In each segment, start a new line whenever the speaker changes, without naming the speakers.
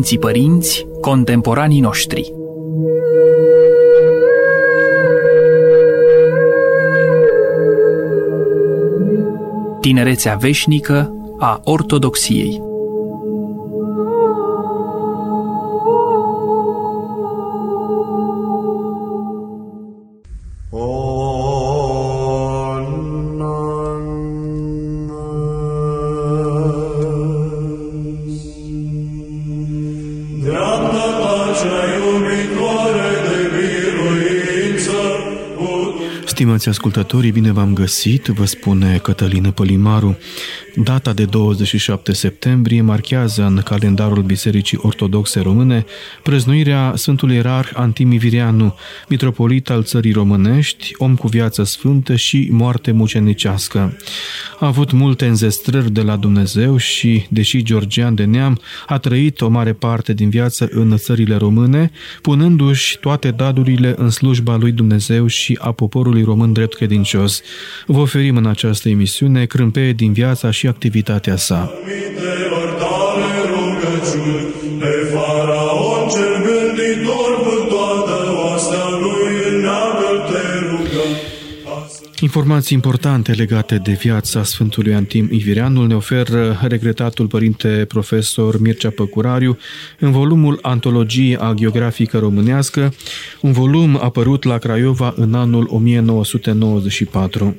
Sfinții Părinți, contemporanii noștri. Tinerețea veșnică a ortodoxiei.
Stimați ascultătorii, bine v-am găsit, vă spune Cătălin Pălimaru. Data de 27 septembrie marchează în calendarul Bisericii Ortodoxe Române prăznuirea Sfântului Ierarh Antim Ivirianu, mitropolit al țării românești, om cu viață sfântă și moarte mucenicească. A avut multe înzestrări de la Dumnezeu și, deși georgian de neam, a trăit o mare parte din viață în țările române, punându-și toate darurile în slujba lui Dumnezeu și a poporului român drept credincios. Vă oferim în această emisiune crâmpeie din viața și activitatea sa. Informații importante legate de viața Sfântului Antim Ivirianul ne oferă regretatul părinte profesor Mircea Păcurariu în volumul Antologie Agiografică Românească, un volum apărut la Craiova în anul 1994.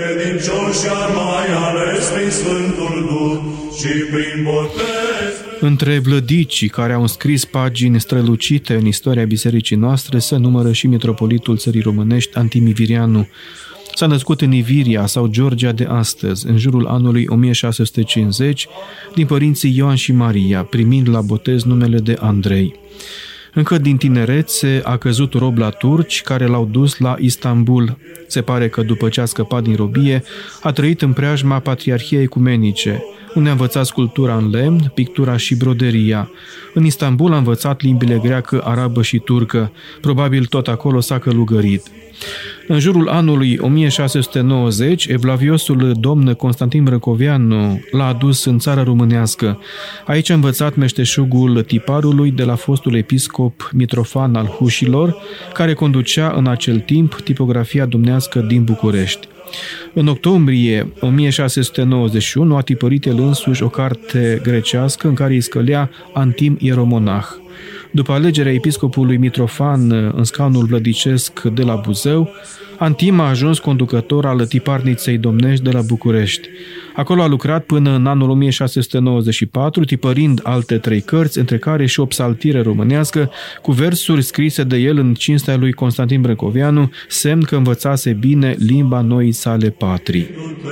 Între vlădicii care au înscris pagini strălucite în istoria bisericii noastre se numără și mitropolitul țării românești Antim Ivirianu. S-a născut în Iviria sau Georgia de astăzi, în jurul anului 1650, din părinții Ioan și Maria, primind la botez numele de Andrei. Încă din tinerețe a căzut rob la turci, care l-au dus la Istanbul. Se pare că după ce a scăpat din robie, a trăit în preajma Patriarhiei Ecumenice, unde a învățat sculptura în lemn, pictura și broderia. În Istanbul a învățat limbile greacă, arabă și turcă. Probabil tot acolo s-a călugărit. În jurul anului 1690, evlaviosul domn Constantin Brâncoveanu l-a adus în țara românească. Aici a învățat meșteșugul tiparului de la fostul episcop Mitrofan al Hușilor, care conducea în acel timp tipografia dumnească din București. În octombrie 1691 a tipărit el însuși o carte grecească în care îi scălea Antim Ieromonah. După alegerea episcopului Mitrofan în scaunul vlădicesc de la Buzău, Antim a ajuns conducător al tiparniței domnești de la București. Acolo a lucrat până în anul 1694, tipărind alte 3 cărți, între care și o psaltire românească, cu versuri scrise de el în cinstea lui Constantin Brâncoveanu, semn că învățase bine limba noii sale patrii.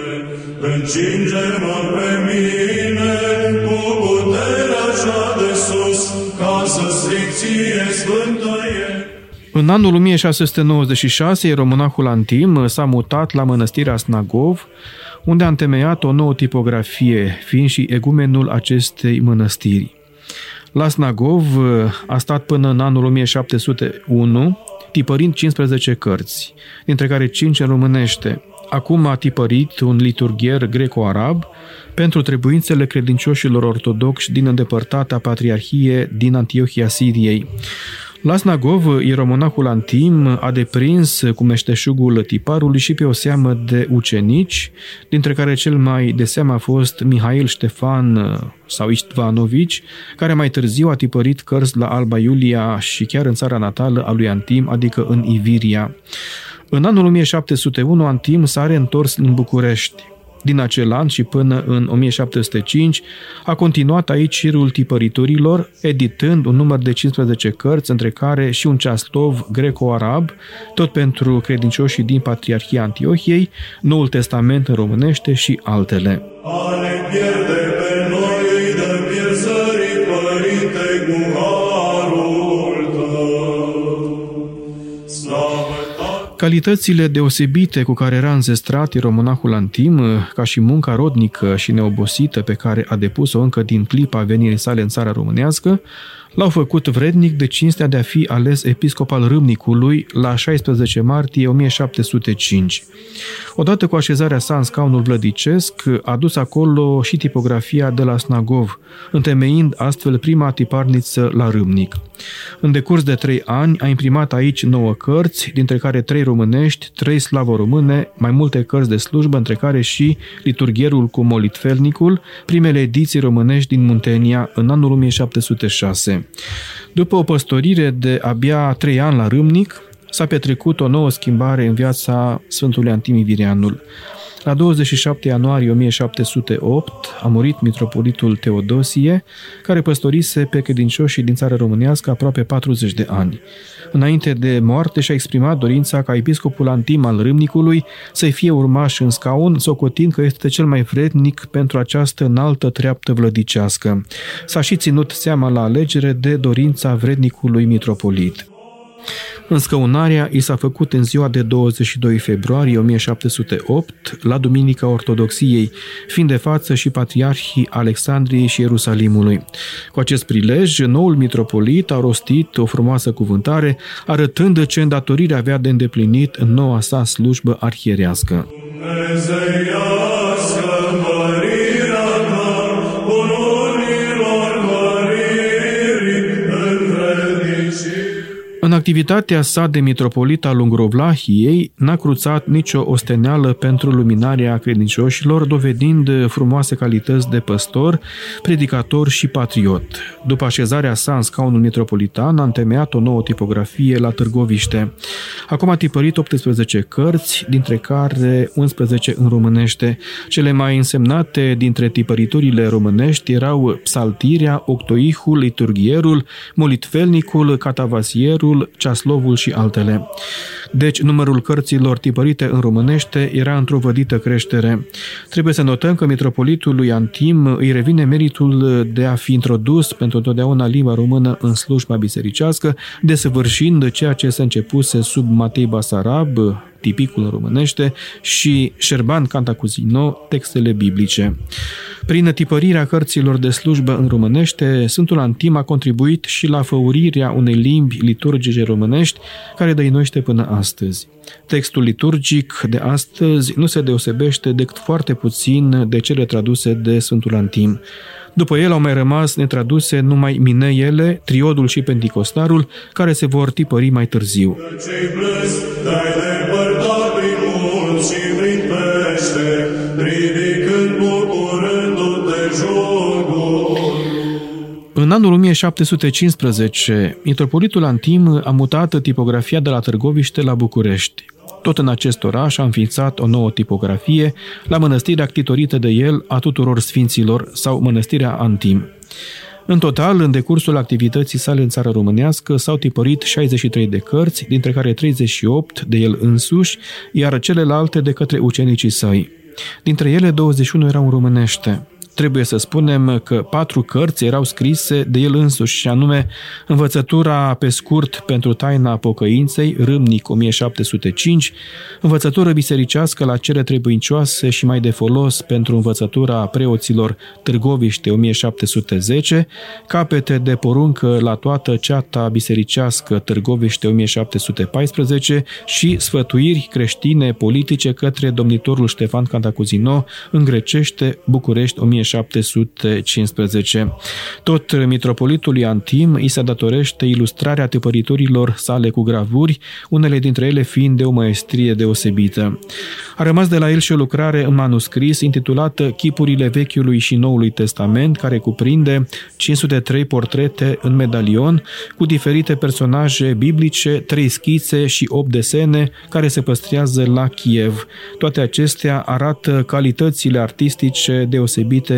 Încinge-mă pe mine cu puterea cea de sus, ca să stric ție sfântă e.
În anul 1696, ieromonahul Antim s-a mutat la mănăstirea Snagov, unde a întemeiat o nouă tipografie, fiind și egumenul acestei mănăstiri. La Snagov a stat până în anul 1701, tipărind 15 cărți, dintre care 5 în românește. Acum a tipărit un liturghier greco-arab pentru trebuințele credincioșilor ortodoxi din îndepărtata patriarhie din Antiohia Siriei. La Snagov, ieromonahul Antim a deprins cu meșteșugul tiparului și pe o seamă de ucenici, dintre care cel mai de seamă a fost Mihail Ștefan sau Istvanovici, care mai târziu a tipărit cărți la Alba Iulia și chiar în țara natală a lui Antim, adică în Iviria. În anul 1701, Antim s-a reîntors în București. Din acel an și până în 1705 a continuat aici șirul tipăritorilor, editând un număr de 15 cărți, între care și un ceaslov greco-arab, tot pentru credincioșii din Patriarhia Antiohiei, Noul Testament în românește și altele. Calitățile deosebite cu care era înzestrat ieromonahul Antim, ca și munca rodnică și neobosită pe care a depus-o încă din clipa venirii sale în țara românească, l-au făcut vrednic de cinstea de a fi ales episcop al Râmnicului la 16 martie 1705. Odată cu așezarea sa în scaunul vlădicesc, a dus acolo și tipografia de la Snagov, întemeind astfel prima tiparniță la Râmnic. În decurs de 3 ani a imprimat aici 9 cărți, dintre care 3 românești, 3 slavo-române, mai multe cărți de slujbă, între care și liturghierul cu molitfelnicul, primele ediții românești din Muntenia în anul 1706. După o păstorire de abia 3 ani la Râmnic, s-a petrecut o nouă schimbare în viața Sfântului Antim Virianul. La 27 ianuarie 1708 a murit mitropolitul Teodosie, care păstorise pe credincioșii din țara românească aproape 40 de ani. Înainte de moarte și-a exprimat dorința ca episcopul Antim al Râmnicului să-i fie urmaș în scaun, socotind că este cel mai vrednic pentru această înaltă treaptă vlădicească. S-a și ținut seama la alegere de dorința vrednicului mitropolit. Înscăunarea i s-a făcut în ziua de 22 februarie 1708, la Duminica Ortodoxiei, fiind de față și patriarhii Alexandriei și Ierusalimului. Cu acest prilej, noul mitropolit a rostit o frumoasă cuvântare, arătând ce îndatorire avea de îndeplinit în noua sa slujbă arhierească. În activitatea sa de mitropolit al Ungrovlahiei n-a cruțat nicio osteneală pentru luminarea credincioșilor, dovedind frumoase calități de păstor, predicator și patriot. După așezarea sa în scaunul mitropolitan, a întemeiat o nouă tipografie la Târgoviște. Acum a tipărit 18 cărți, dintre care 11 în românește. Cele mai însemnate dintre tipăriturile românești erau Psaltirea, Octoihul, Liturghierul, Molitfelnicul, Catavasierul, Ceaslovul și altele. Deci, numărul cărților tipărite în românește era într-o vădită creștere. Trebuie să notăm că mitropolitului Antim îi revine meritul de a fi introdus pentru întotdeauna limba română în slujba bisericească, desăvârșind ceea ce se începuse sub Matei Basarab, tipicul în românește, și Șerban Cantacuzino, textele biblice. Prin tipărirea cărților de slujbă în românește, Sfântul Antim a contribuit și la făurirea unei limbi liturgice românești care dăinuiește până astăzi. Textul liturgic de astăzi nu se deosebește decât foarte puțin de cele traduse de Sfântul Antim. După el au mai rămas netraduse numai Mineiele, Triodul și Penticostarul, care se vor tipări mai târziu. În anul 1715, mitropolitul Antim a mutat tipografia de la Târgoviște la București. Tot în acest oraș a înființat o nouă tipografie la mănăstirea ctitorită de el a tuturor sfinților sau mănăstirea Antim. În total, în decursul activității sale în țara românească, s-au tipărit 63 de cărți, dintre care 38 de el însuși, iar celelalte de către ucenicii săi. Dintre ele, 21 erau în românește. Trebuie să spunem că 4 cărți erau scrise de el însuși, și anume Învățătura pe scurt pentru taina pocăinței, Râmnic 1705, Învățătură bisericească la cele trebuincioase și mai de folos pentru învățătura preoților, Târgoviște 1710, Capete de poruncă la toată ceata bisericească, Târgoviște 1714 și Sfătuiri creștine politice către domnitorul Ștefan Cantacuzino, în grecește, București 1715. Tot mitropolitului Antim îi se datorește ilustrarea tipăriturilor sale cu gravuri, unele dintre ele fiind de o maestrie deosebită. A rămas de la el și o lucrare în manuscris intitulată Chipurile Vechiului și Noului Testament, care cuprinde 503 portrete în medalion cu diferite personaje biblice, 3 schițe și 8 desene care se păstrează la Kiev. Toate acestea arată calitățile artistice deosebite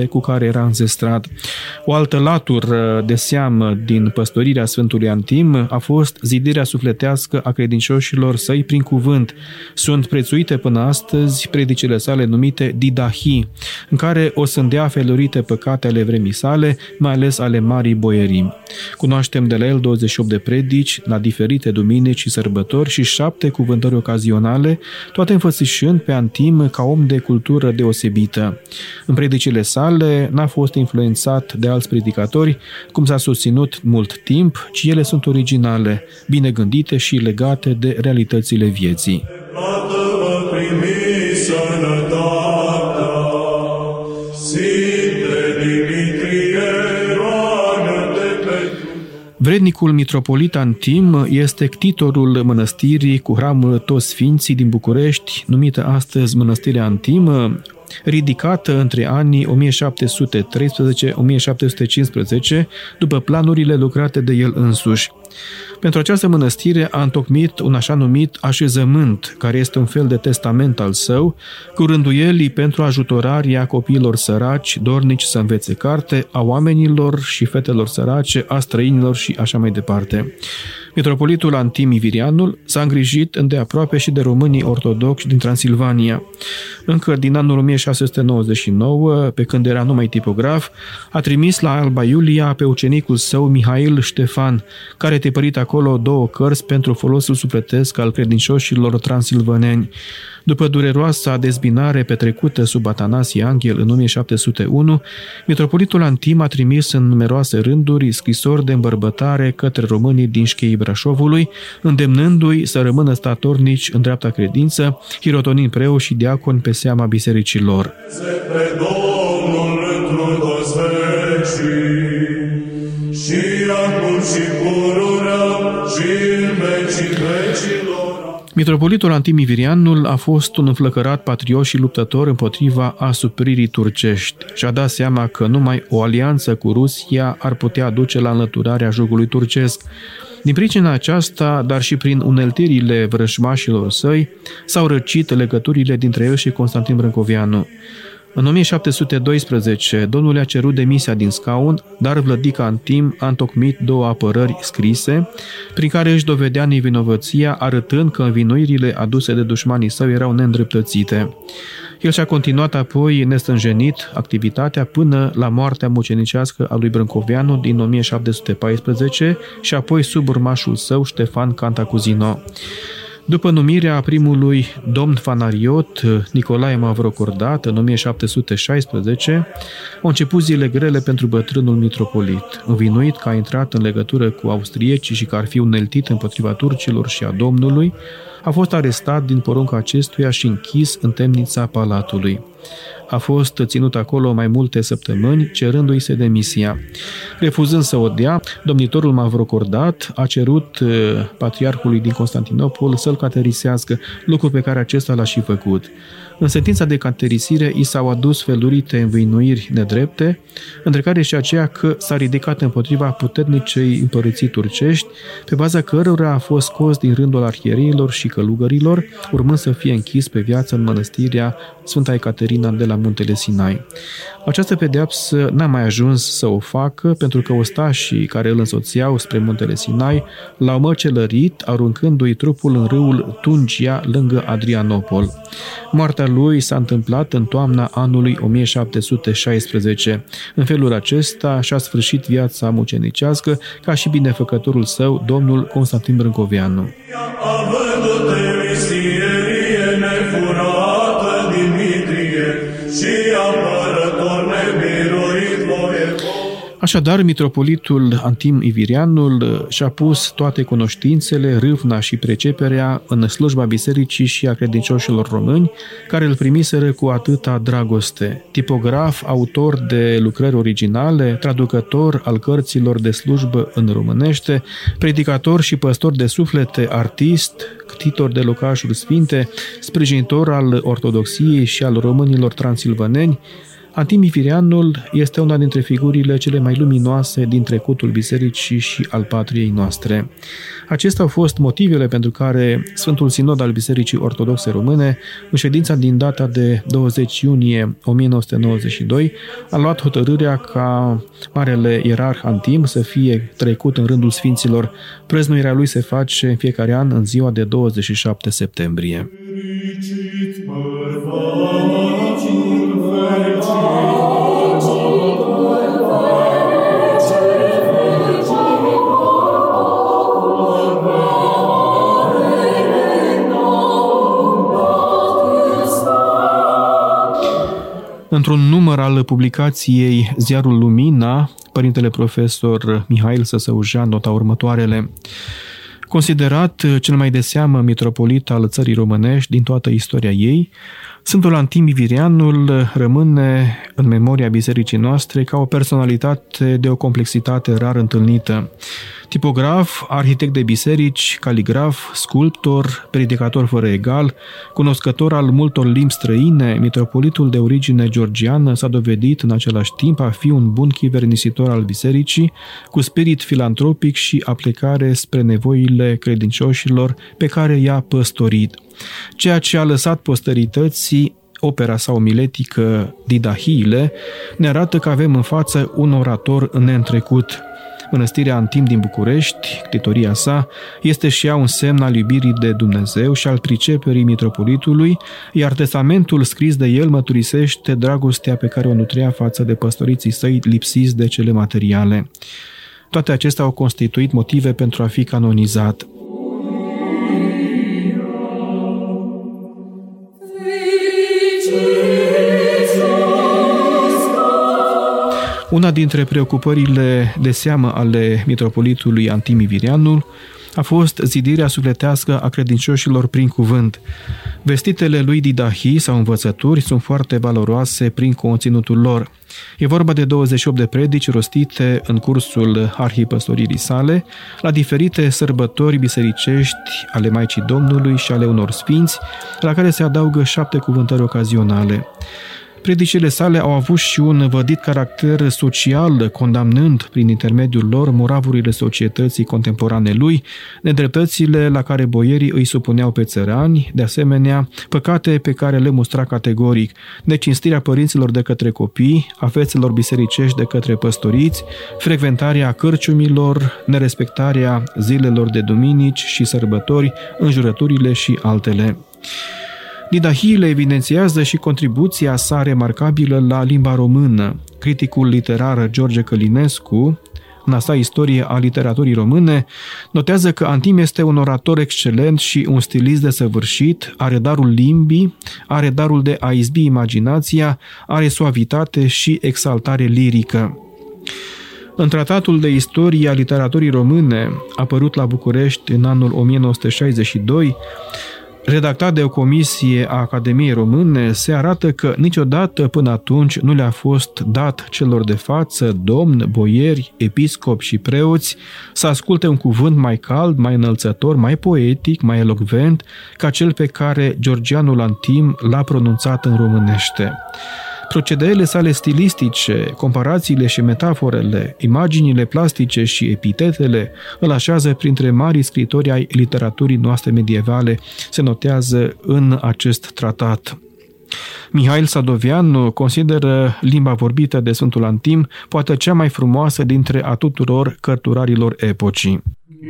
cuvintele cu care era înzestrat. O altă latură de seamă din păstorirea Sfântului Antim a fost zidirea sufletească a credincioșilor săi prin cuvânt. Sunt prețuite până astăzi predicile sale numite didahii, în care o sândea felurite păcate ale vremii sale, mai ales ale Marii Boierimi. Cunoaștem de la el 28 de predici la diferite duminici și sărbători și 7 cuvântări ocazionale, toate înfățișând pe Antim ca om de cultură deosebită. În predicile sale n-a fost influențat de alți predicatori, cum s-a susținut mult timp, ci ele sunt originale, bine gândite și legate de realitățile vieții. Vrednicul mitropolit Antim este ctitorul mănăstirii cu hramul Toți Sfinții din București, numită astăzi Mănăstirea Antim, ridicată între anii 1713-1715, după planurile lucrate de el însuși. Pentru această mănăstire a întocmit un așa numit așezământ, care este un fel de testament al său, cu rânduielii pentru ajutorarea copiilor săraci, dornici să învețe carte, a oamenilor și fetelor sărace, a străinilor și așa mai departe. Mitropolitul Antim Ivirianul s-a îngrijit îndeaproape și de românii ortodoxi din Transilvania. Încă din anul 1699, pe când era numai tipograf, a trimis la Alba Iulia pe ucenicul său Mihail Ștefan, care tipărit acolo 2 cărți pentru folosul sufletesc al credincioșilor transilvaneni. După dureroasa dezbinare petrecută sub Atanasie Anghel în 1701, mitropolitul Antim a trimis în numeroase rânduri scrisori de îmbărbătare către românii din șcheii Brașovului, îndemnându-i să rămână statornici în dreapta credință, hirotonind preoți și diaconi pe seama bisericii lor. Mitropolitul Antim Ivirianul a fost un înflăcărat patriot și luptător împotriva asupririi turcești și a dat seama că numai o alianță cu Rusia ar putea duce la înlăturarea jugului turcesc. Din pricina aceasta, dar și prin uneltirile vrăjmașilor săi, s-au răcit legăturile dintre el și Constantin Brâncoveanu. În 1712, domnul a cerut demisia din scaun, dar vlădica Antim a întocmit 2 apărări scrise, prin care își dovedea nevinovăția, arătând că învinuirile aduse de dușmanii săi erau neîndreptățite. El și-a continuat apoi nestânjenit activitatea până la moartea mucenicească a lui Brâncoveanu din 1714 și apoi sub urmașul său Ștefan Cantacuzino. După numirea primului domn fanariot, Nicolae Mavrocordat, în 1716, au început zile grele pentru bătrânul mitropolit. Învinuit că a intrat în legătură cu austriecii și că ar fi uneltit împotriva turcilor și a Domnului, a fost arestat din porunca acestuia și închis în temnița palatului. A fost ținut acolo mai multe săptămâni, cerându-i se demisia. Refuzând să o dea, domnitorul Mavrocordat a cerut patriarhului din Constantinopol să-l caterisească, lucru pe care acesta l-a și făcut. În sentința de caterisire i s-au adus felurite învinuiri nedrepte, între care și aceea că s-a ridicat împotriva puternicei împărății turcești, pe baza cărora a fost scos din rândul arhiereilor și călugărilor, urmând să fie închis pe viață în mănăstirea Sfânta Ecaterina de la Muntele Sinai. Această pedeapsă n-a mai ajuns să o facă, pentru că ostașii care îl însoțeau spre Muntele Sinai l-au măcelărit, aruncându-i trupul în râul Tungia, lângă Adrianopol. Moartea lui s-a întâmplat în toamna anului 1716. În felul acesta și-a sfârșit viața mucenicească, ca și binefăcătorul său, domnul Constantin Brâncoveanu. Așadar, mitropolitul Antim Ivirianul și-a pus toate cunoștințele, râvna și preceperea în slujba bisericii și a credincioșilor români, care îl primiseră cu atâta dragoste. Tipograf, autor de lucrări originale, traducător al cărților de slujbă în românește, predicator și păstor de suflete, artist, ctitor de locașuri sfinte, sprijinitor al ortodoxiei și al românilor transilvaneni, Antimi Virianul este una dintre figurile cele mai luminoase din trecutul bisericii și al patriei noastre. Acestea au fost motivele pentru care Sfântul Sinod al Bisericii Ortodoxe Române, în ședința din data de 20 iunie 1992, a luat hotărârea ca Marele Ierarh Antim să fie trecut în rândul Sfinților. Prăznuirea lui se face în fiecare an în ziua de 27 septembrie. Într-un număr al publicației Ziarul Lumina, părintele profesor Mihail Săsăujean nota următoarele: considerat cel mai de seamă mitropolit al țării românești din toată istoria ei, Sfântul Antimi Virianul rămâne în memoria bisericii noastre ca o personalitate de o complexitate rar întâlnită. Tipograf, arhitect de biserici, caligraf, sculptor, predicator fără egal, cunoscător al multor limbi străine, mitropolitul de origine georgiană s-a dovedit în același timp a fi un bun chivernisitor al bisericii, cu spirit filantropic și aplicare spre nevoile credincioșilor pe care i-a păstorit, ceea ce a lăsat posterității opera sa omiletică Didahiile, ne arată că avem în față un orator neîntrecut. Mănăstirea Antim din București, ctitoria sa, este și ea un semn al iubirii de Dumnezeu și al priceperii mitropolitului, iar testamentul scris de el mărturisește dragostea pe care o nutrea față de păstoriții săi lipsiți de cele materiale. Toate acestea au constituit motive pentru a fi canonizat. Una dintre preocupările de seamă ale mitropolitului Antimi Virianul a fost zidirea sufletească a credincioșilor prin cuvânt. Vestitele lui Didahii sau învățături sunt foarte valoroase prin conținutul lor. E vorba de 28 de predici rostite în cursul arhipăstoririi sale, la diferite sărbători bisericești ale Maicii Domnului și ale unor sfinți, la care se adaugă 7 cuvântări ocazionale. Predicile sale au avut și un vădit caracter social, condamnând prin intermediul lor moravurile societății contemporane lui, nedreptățile la care boierii îi supuneau pe țărani, de asemenea, păcate pe care le mustra categoric, necinstirea părinților de către copii, a fețelor bisericești de către păstoriți, frecventarea cârciumilor, nerespectarea zilelor de duminici și sărbători, înjurăturile și altele. Didahiile evidențiază și contribuția sa remarcabilă la limba română. Criticul literar George Călinescu, în a sa Istorie a literaturii române, notează că Antim este un orator excelent și un stilist desăvârșit, are darul limbii, are darul de a izbi imaginația, are suavitate și exaltare lirică. În Tratatul de Istorie a literaturii române, apărut la București în anul 1962, redactat de o comisie a Academiei Române, se arată că niciodată până atunci nu le-a fost dat celor de față, domni, boieri, episcopi și preoți, să asculte un cuvânt mai cald, mai înălțător, mai poetic, mai elocvent, ca cel pe care Georgianul Antim l-a pronunțat în românește. Procedeele sale stilistice, comparațiile și metaforele, imaginile plastice și epitetele îl așează printre marii scritori ai literaturii noastre medievale, se notează în acest tratat. Mihail Sadoveanu consideră limba vorbită de Sfântul Antim poate cea mai frumoasă dintre a tuturor cărturarilor epocii.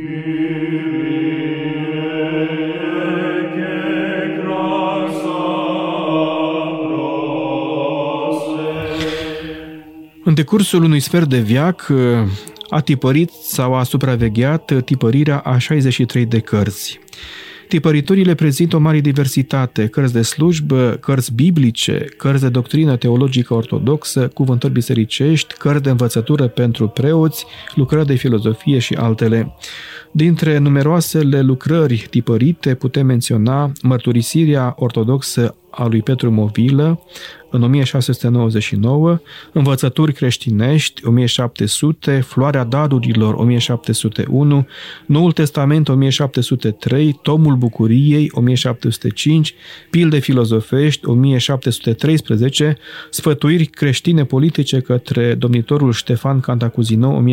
În decursul unui sfert de veac a tipărit sau a supravegheat tipărirea a 63 de cărți. Tipăriturile prezintă o mare diversitate, cărți de slujbă, cărți biblice, cărți de doctrină teologică ortodoxă, cuvântări bisericești, cărți de învățătură pentru preoți, lucrări de filozofie și altele. Dintre numeroasele lucrări tipărite putem menționa Mărturisirea ortodoxă a lui Petru Movilă în 1699, Învățături creștinești 1700, Floarea darurilor 1701, Noul Testament 1703, Tomul Bucuriei 1705, Pilde filozofești 1713, Sfătuiri creștine politice către domnitorul Ștefan Cantacuzino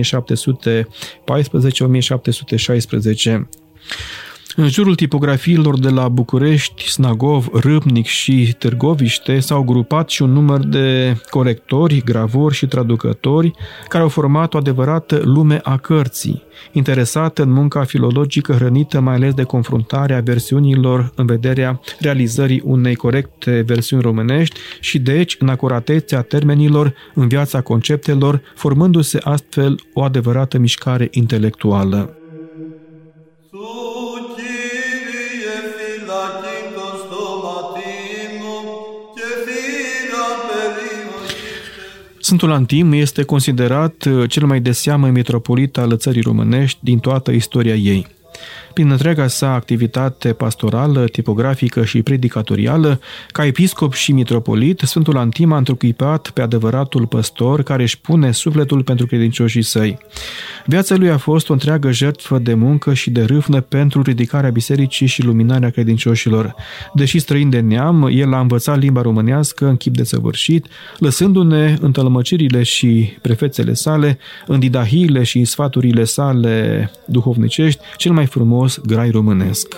1714-1716. În jurul tipografiilor de la București, Snagov, Râpnic și Târgoviște s-au grupat și un număr de corectori, gravori și traducători care au format o adevărată lume a cărții, interesată în munca filologică hrănită mai ales de confruntarea versiunilor în vederea realizării unei corecte versiuni românești și deci în acuratețea termenilor în viața conceptelor, formându-se astfel o adevărată mișcare intelectuală. Sfântul Antim este considerat cel mai de seamă mitropolit al țării românești din toată istoria ei. Prin întreaga sa activitate pastorală, tipografică și predicatorială, ca episcop și mitropolit, Sfântul Antim a întruchipat pe adevăratul păstor care își pune sufletul pentru credincioșii săi. Viața lui a fost o întreagă jertfă de muncă și de râvnă pentru ridicarea bisericii și luminarea credincioșilor. Deși străin de neam, el a învățat limba românească în chip desăvârșit, lăsându-ne în tălmăcirile și prefețele sale, în didahiile și sfaturile sale duhovnicești, cel mai frumos grai românesc.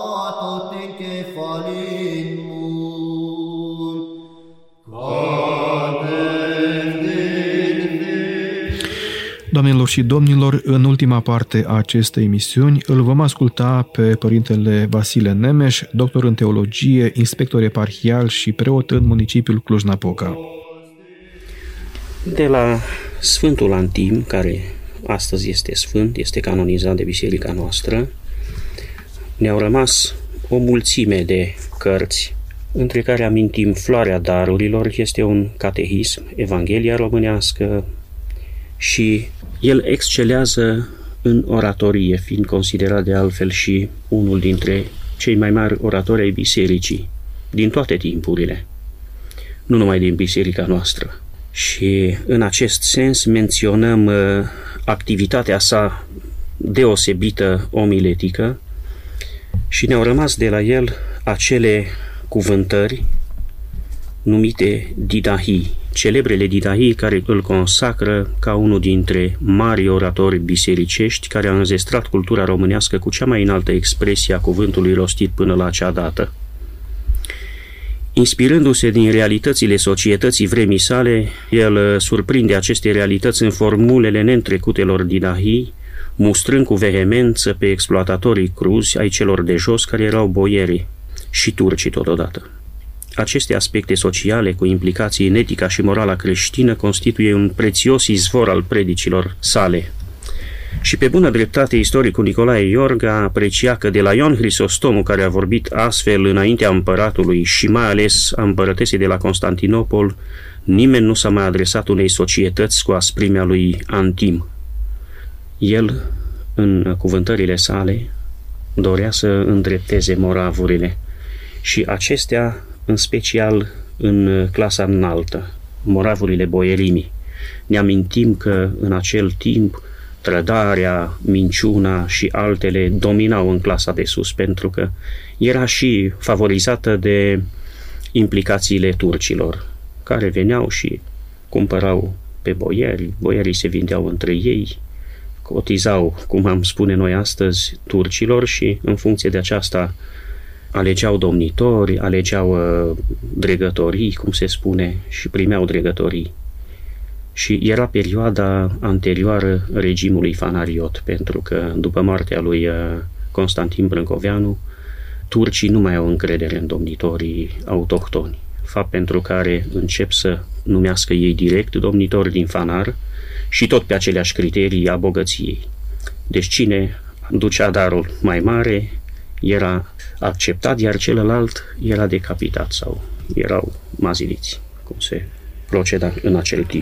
Doamnelor și domnilor, în ultima parte a acestei emisiuni îl vom asculta pe Părintele Vasile Nemes, doctor în teologie, inspector eparhial și preot în municipiul Cluj-Napoca.
De la Sfântul Antim, care astăzi este sfânt, este canonizat de biserica noastră, ne-au rămas o mulțime de cărți, între care amintim Floarea darurilor, este un catehism, Evanghelia românească, și el excelează în oratorie, fiind considerat de altfel și unul dintre cei mai mari oratori ai bisericii, din toate timpurile, nu numai din biserica noastră. Și în acest sens menționăm activitatea sa deosebită omiletică și ne-au rămas de la el acele cuvântări numite didahii, celebrele didahii care îl consacră ca unul dintre mari oratori bisericești care a înzestrat cultura românească cu cea mai înaltă expresie a cuvântului rostit până la acea dată. Inspirându-se din realitățile societății vremii sale, el surprinde aceste realități în formulele neîntrecutelor didahii, mustrând cu vehemență pe exploatatorii cruzi ai celor de jos care erau boieri și turcii totodată. Aceste aspecte sociale, cu implicații în etica și morala creștină, constituie un prețios izvor al predicilor sale. Și pe bună dreptate, istoricul Nicolae Iorga aprecia că de la Ion Hrisostomu, care a vorbit astfel înaintea împăratului și mai ales a împărătesei de la Constantinopol, nimeni nu s-a mai adresat unei societăți cu asprimea lui Antim. El, în cuvântările sale, dorea să îndrepteze moravurile și acestea, în special în clasa înaltă, moravurile boierimii. Ne amintim că în acel timp trădarea, minciuna și altele dominau în clasa de sus, pentru că era și favorizată de implicațiile turcilor, care veneau și cumpărau pe boieri, boierii se vindeau între ei, cotizau, cum am spune noi astăzi, turcilor și în funcție de aceasta alegeau domnitori, alegeau dregătorii, cum se spune, și primeau dregătorii. Și era perioada anterioară regimului fanariot, pentru că după moartea lui Constantin Brâncoveanu, turcii nu mai au încredere în domnitorii autohtoni, fapt pentru care încep să numească ei direct domnitori din fanar și tot pe aceleași criterii a bogăției. Deci cine ducea darul mai mare era acceptat, iar celălalt era decapitat sau erau maziliți, cum se proceda în acel timp.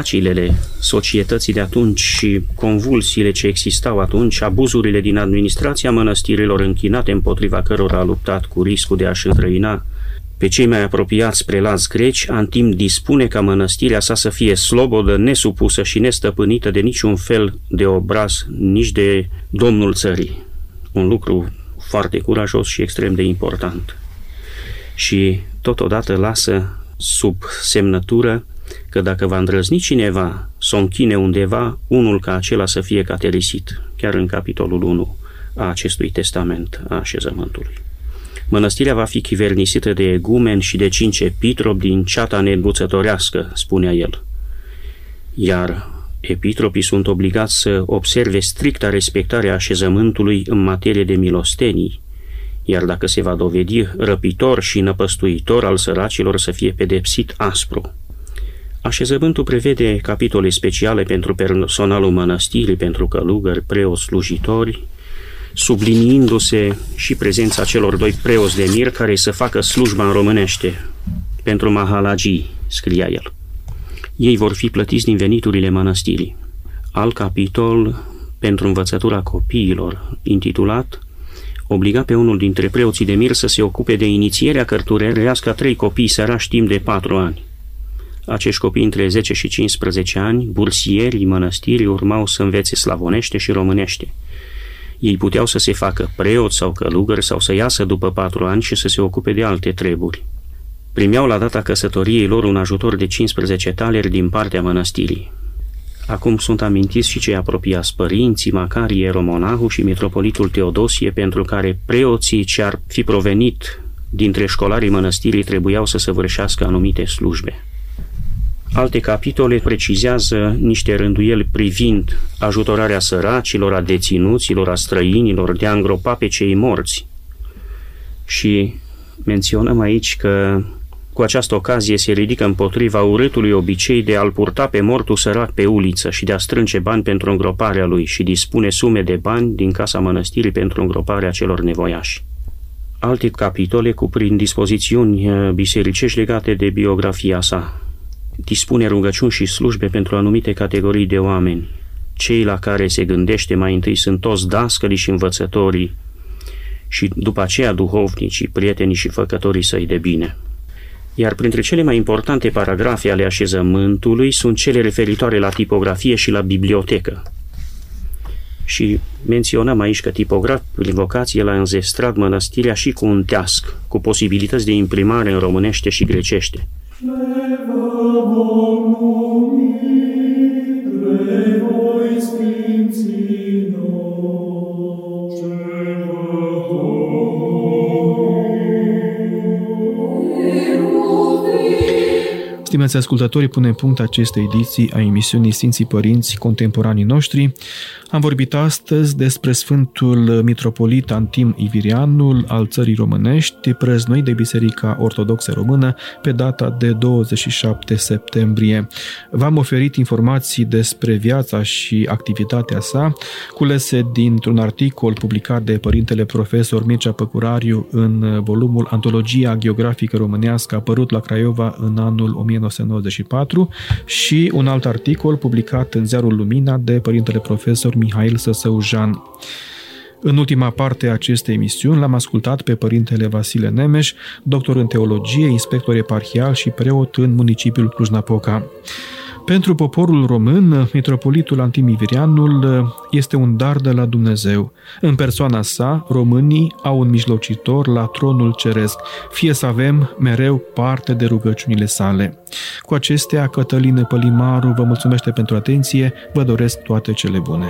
vacilele societății de atunci și convulsiile ce existau atunci, abuzurile din administrația mănăstirilor închinate împotriva cărora a luptat cu riscul de a-și înstrăina pe cei mai apropiați prelați greci, Antim dispune ca mănăstirea sa să fie slobodă, nesupusă și nestăpânită de niciun fel de obraz, nici de domnul țării. Un lucru foarte curajos și extrem de important. Și totodată lasă sub semnătură că dacă va îndrăzni cineva să o închine undeva, unul ca acela să fie caterisit, chiar în capitolul 1 a acestui testament a așezământului. Mănăstirea va fi chivernisită de egumeni și de 5 epitropi din ceata neînduțătorească, spunea el. Iar epitropii sunt obligați să observe stricta respectarea așezământului în materie de milostenii, iar dacă se va dovedi răpitor și năpăstuitor al săracilor, să fie pedepsit aspru. Așezământul prevede capitole speciale pentru personalul mănăstirii, pentru călugări, preoți, slujitori, subliniindu-se și prezența celor 2 preoți de mir care să facă slujba în românește, pentru mahalagii, scria el. Ei vor fi plătiți din veniturile mănăstirii. Alt capitol pentru învățătura copiilor, intitulat obliga pe unul dintre preoții de mir să se ocupe de inițierea cărturărească a 3 copii sărași timp de 4 ani. Acești copii între 10 și 15 ani, bursierii mănăstirii, urmau să învețe slavonește și românește. Ei puteau să se facă preoți sau călugări sau să iasă după 4 ani și să se ocupe de alte treburi. Primeau la data căsătoriei lor un ajutor de 15 taleri din partea mănăstirii. Acum sunt amintiți și cei apropiați părinții, Macarie Ieromonahu și mitropolitul Teodosie, pentru care preoții ce ar fi provenit dintre școlarii mănăstirii trebuiau să săvârșească anumite slujbe. Alte capitole precizează niște rânduieli privind ajutorarea săracilor, a deținuților, a străinilor, de a îngropa pe cei morți. Și menționăm aici că cu această ocazie se ridică împotriva urâtului obicei de a-l purta pe mortul sărac pe uliță și de a strânge bani pentru îngroparea lui și dispune sume de bani din casa mănăstirii pentru îngroparea celor nevoiași. Alte capitole cuprind dispozițiuni bisericești legate de biografia sa. Dispune rugăciuni și slujbe pentru anumite categorii de oameni. Cei la care se gândește mai întâi sunt toți dascălii și învățătorii și după aceea duhovnicii, prietenii și făcătorii săi de bine. Iar printre cele mai importante paragrafe ale așezământului sunt cele referitoare la tipografie și la bibliotecă. Și menționăm aici că tipograf prin vocație l-a înzestrat mănăstirea și cu un teasc, cu posibilități de imprimare în românește și grecește.
Stimați ascultători, punem punct acestei ediții a emisiunii Sfinții Părinți Contemporanii Noștri. Am vorbit astăzi despre Sfântul Mitropolit Antim Ivirianul al țării românești, prăznuit de Biserica Ortodoxă Română pe data de 27 septembrie. V-am oferit informații despre viața și activitatea sa, culese dintr-un articol publicat de Părintele Profesor Mircea Păcurariu în volumul Antologia Geografică Românească, apărut la Craiova în anul 1994, și un alt articol publicat în Ziarul Lumina de Părintele Profesor Mihail Săsăujan. În ultima parte a acestei emisiuni l-am ascultat pe Părintele Vasile Nemes, doctor în teologie, inspector eparhial și preot în municipiul Cluj-Napoca. Pentru poporul român, mitropolitul Antim Ivirianul este un dar de la Dumnezeu. În persoana sa, românii au un mijlocitor la tronul ceresc, fie să avem mereu parte de rugăciunile sale. Cu acestea, Cătăline Pălimaru vă mulțumește pentru atenție, vă doresc toate cele bune.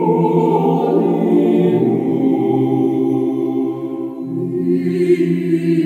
Amen.